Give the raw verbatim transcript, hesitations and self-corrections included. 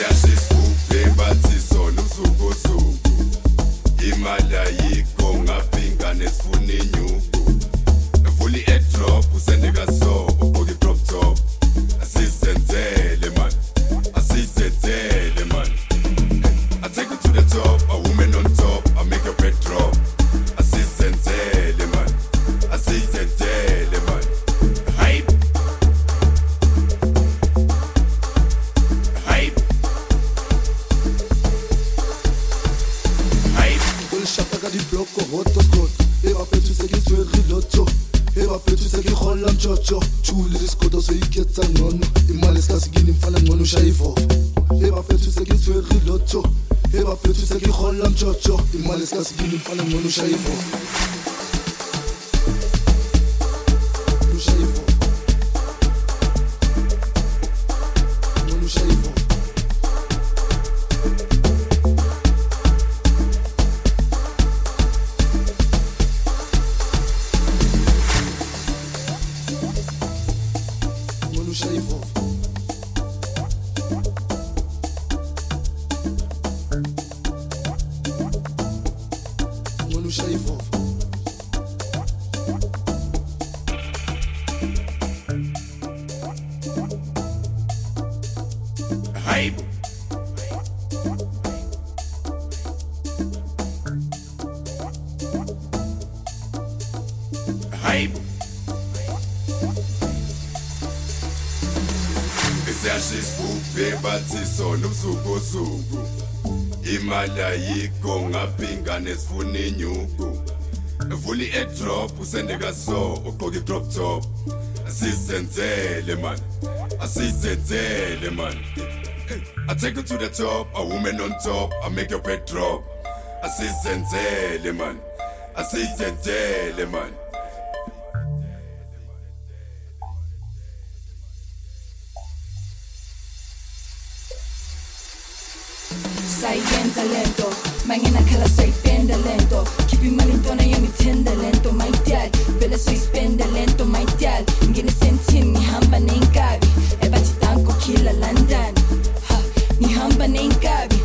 siyashisikhuphe bathi sona usuku imali ayikho ngaphinga nesifuna inyuku vula i-airdrop usendeka so ubuka i-crop top asizenzele man asizenzele man I take you to the top a woman on top I make your bread drop asizenzele man asizenzele man hype hype Shaka di bloko hotspot e va fait tout ce qui soit riloto e va fait tout ce qui rola mjojo chuli diskodo so iketsa ngono imali skasigini mfana ngono shayifo e va fait tout ce qui soit riloto e va fait tout ce qui rola mjojo imali skasigini mfana ngono shayifo shayifo ngono shayifo Shayfo Monu Shayfo hype hype siyashisikhuphe bathi sona usuku imali ayikho ngaphinga nesifuna inyuku vula i-airdrop usendeka so uqoka i-crop top asizenzele man asizenzele man I take you to the top a woman on top I make your bread drop asizenzele man asizenzele man Sayenza lento, mañana kala soy penda lento. Keep it malintona yami tenda lento, my dad. Vele soy spenda lento, my dad. Ngine sentin ni hamba nengabi. Eba titanko kila London. Ha, ni hamba nengabi.